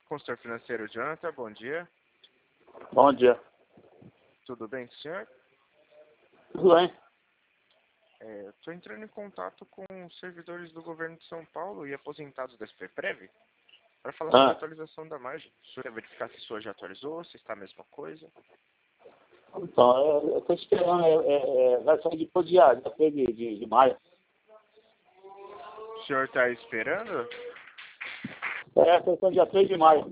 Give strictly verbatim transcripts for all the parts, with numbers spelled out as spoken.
Consultor financeiro Jonathan, bom dia. Bom dia. Tudo bem, senhor? Tudo bem? Estou entrando em contato com os servidores do governo de São Paulo e aposentados da S P Prev para falar sobre a Ah, atualização da margem. O senhor quer verificar se a sua já atualizou, se está a mesma coisa? então, eu estou esperando, é, é, é, vai sair depois de, depois de, de, de maio. O senhor está esperando? É, questão dia três de maio.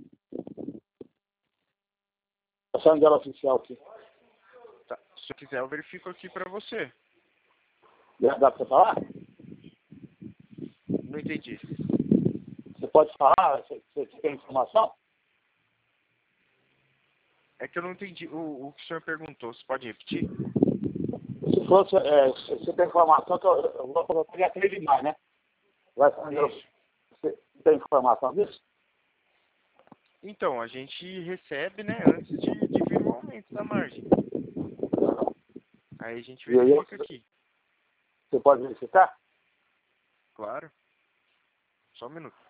Está saindo dela oficial aqui. Tá. Se o senhor quiser, eu verifico aqui para você. Dá dá para falar? Não entendi. Você pode falar? Você, você tem informação? É que eu não entendi o, o que o senhor perguntou. Você pode repetir? Se fosse, é, se você tem informação, que eu, eu vou colocar dia três de maio, né? Vai sair dela. Isso. Você tem informação disso? Então, a gente recebe, né, antes de, de vir o aumento da margem. Aí a gente E aí, verifica aqui. você pode verificar? Claro. Só um minuto.